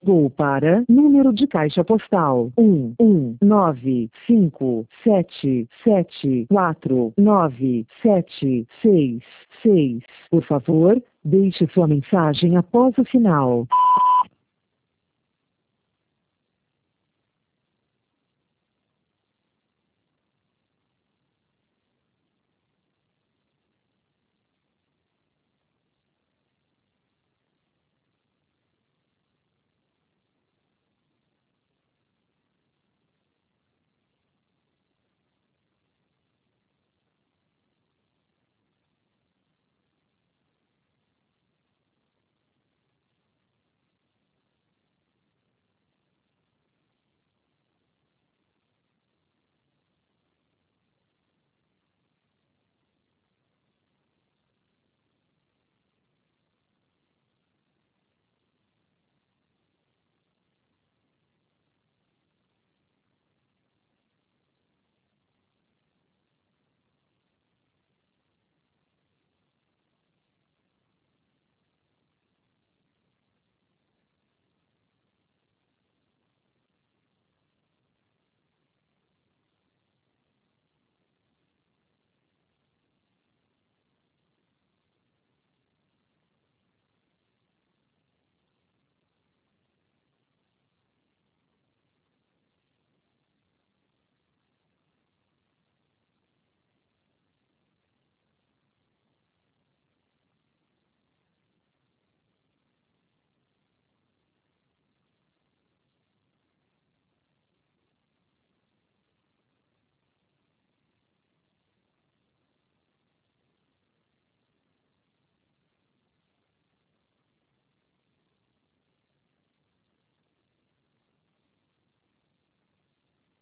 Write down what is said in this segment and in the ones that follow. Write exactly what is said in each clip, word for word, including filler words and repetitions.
Ligou para número de caixa postal um um nove cinco sete sete quatro nove sete seis seis. Por favor, deixe sua mensagem após o sinal.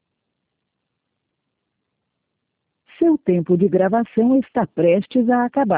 Seu tempo de gravação está prestes a acabar.